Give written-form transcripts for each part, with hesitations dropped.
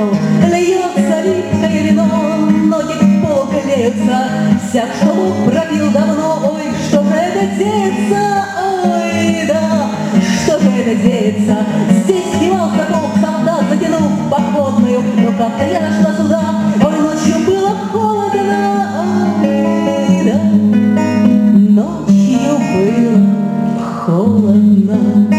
окно, льется липкое вино, ноги к полу клеются, всяк, что Бог пробил давно. Ой, что же это деется, ой, да, что же это деется? Здесь снимался полк солдат, затянув походную, но как-то я нашла сюда. Ой, ночью было холодно, ой, да, ночью было холодно.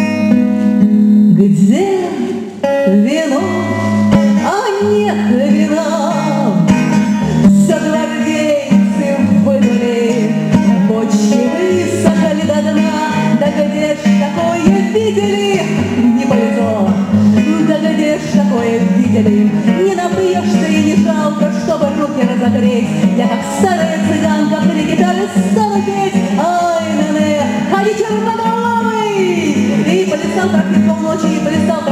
Где вино, а нет вина? Все гвардейцы вынули, бочки высохли до дна. Да где ж такое видели? Не повезло. Да где ж такое видели? Не напьешься и не жалко, чтобы руки разогреть. Я как старая цыганка в 3 гитары стану петь. Ай, нене, ходи черномоловый! И полистал, как полночи, и полистал